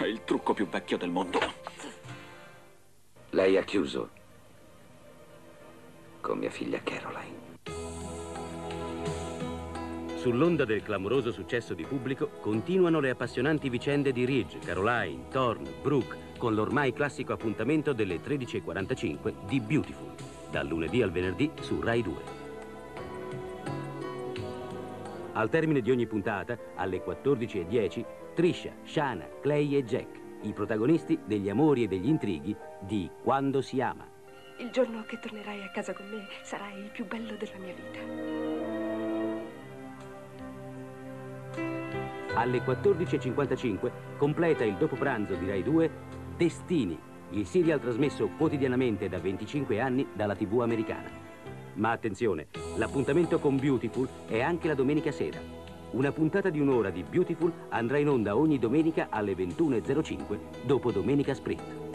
il trucco più vecchio del mondo. Lei ha chiuso con mia figlia Caroline. Sull'onda del clamoroso successo di pubblico continuano le appassionanti vicende di Ridge, Caroline, Thorne, Brooke, con l'ormai classico appuntamento delle 13:45 di Beautiful, dal lunedì al venerdì su Rai 2. Al termine di ogni puntata, alle 14:10, Trisha, Shana, Clay e Jack, i protagonisti degli amori e degli intrighi di Quando si ama. Il giorno che tornerai a casa con me sarai il più bello della mia vita. Alle 14:55 completa il dopopranzo di Rai 2 Destini, il serial trasmesso quotidianamente da 25 anni dalla TV americana. Ma attenzione, l'appuntamento con Beautiful è anche la domenica sera. Una puntata di un'ora di Beautiful andrà in onda ogni domenica alle 21:05 dopo Domenica Split.